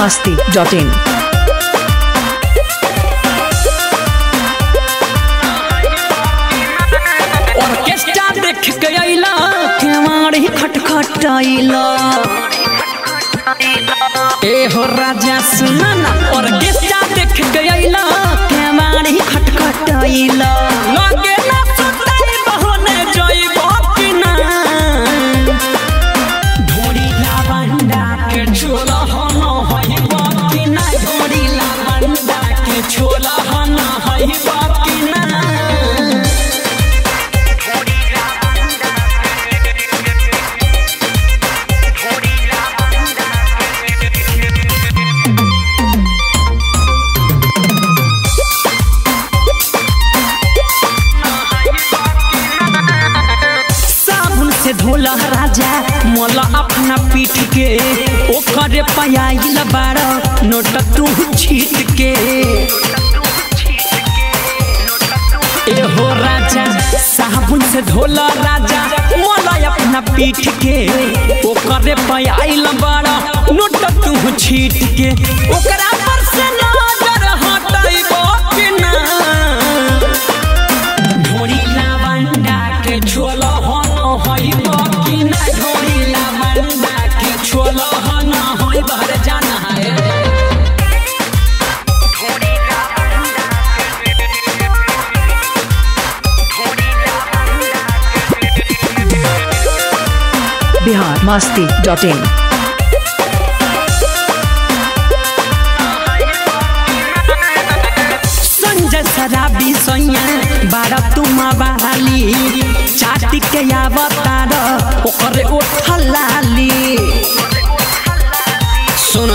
biharmasti.in। Orchestra देख के आइला केवाड़ी खटखटाइला ए हो राजा सुना ना। ऑर्केस्ट्रा देख के आइला केवाड़ी खटखटाइला लगे ना सुताई बहने जइबो कि ना। ढोरी लावंडा के छोला हनो हइबो कि ना। ढोरी लावंडा के छोला हनो हइबो कि ना। धोला राजा मोला अपना पीठ के ओकरे पयाइल बाड़ा नोट तू छीट के। ए हो राजा साबुन से धोला राजा मोला अपना पीठ के ओकरे पयाइल बाड़ा नोट तू छीट के। ओकरा पर से नजर हटाइबो कि ना। ढोरी लावंडा के छोला हइबो कि ना। ढोरी लावंडा के छोला हना हइबो रे जाना है। biharmasti.in। संजय शराबी सैया बारा तुम बहाली चाटी के आवतार ओकरे ओठलाली। सुना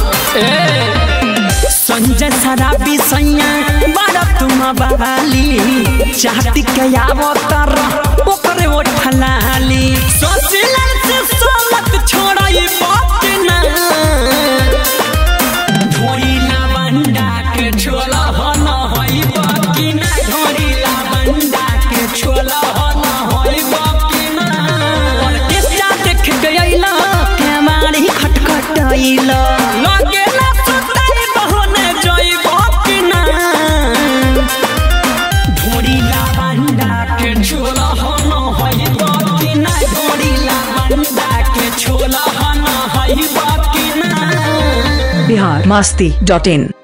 संजय शराबी सैया बारा तुम बहाली चाटी के आवतार ओकरे ओठलाली। सोचिलन से सोलत छोड़ाई बात ना। ढोरी लावंडा के छोला हना हइबो कि ना। ढोरी लावंडा के छोला हना हइबो कि ना। ऑर्केस्ट्रा देख के आइला केवाड़ी खटखटाइला लगे ना सुताई बहने जइबो कि ना। ढोरी लावंडा के छोला हना हइबो कि ना। ढोरी लावंडा के छोला हना हइबो कि ना। biharmasti.in।